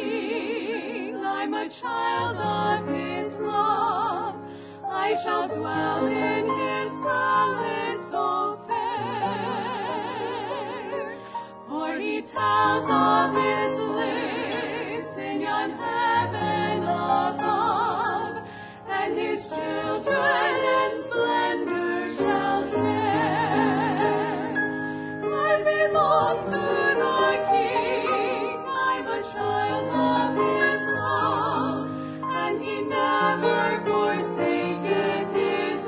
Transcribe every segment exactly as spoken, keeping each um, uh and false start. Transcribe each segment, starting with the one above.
King, I'm a child of his love. I shall dwell in his palace so fair, for he tells of his bliss in yon heaven above, and his children in splendor shall share. I belong to the King, I'm a child of his love, and he never forsaketh his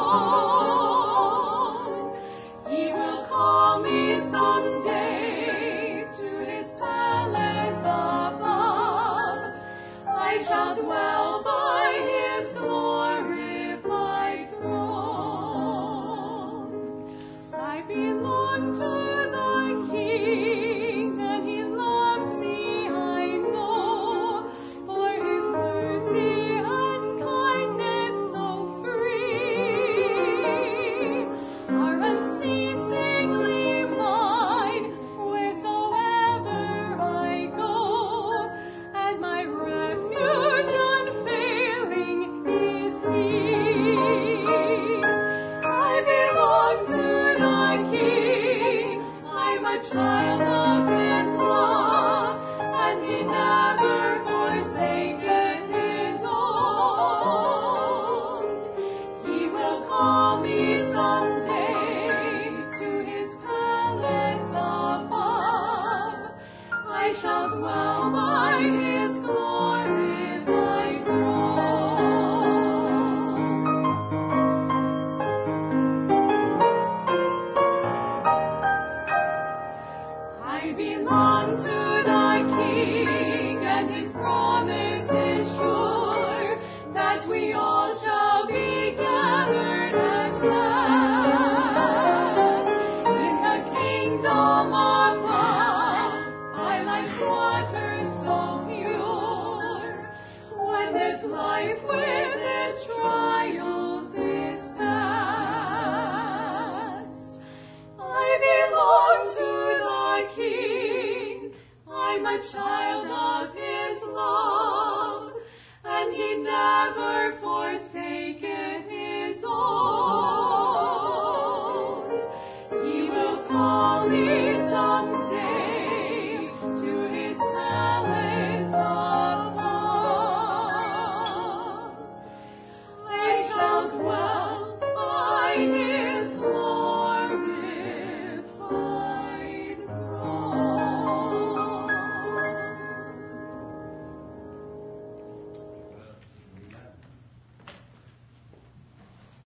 own. He will call me someday to his palace above. I shall dwell by his glorified throne. I belong to the King, and he loves me, I know, for his mercy and kindness so free are unceasingly mine wheresoever I go, and my refuge unfailing is he. I belong to the King, I'm a child of his love, and he never forsaketh his own. He will call me someday to his palace above. I shall dwell by his glorified throne. I belong to the King, and his promise is sure that we all shall be gathered at last in the kingdom above, by life's waters so pure, when this life with its trials is past. I belong to the King, I'm a child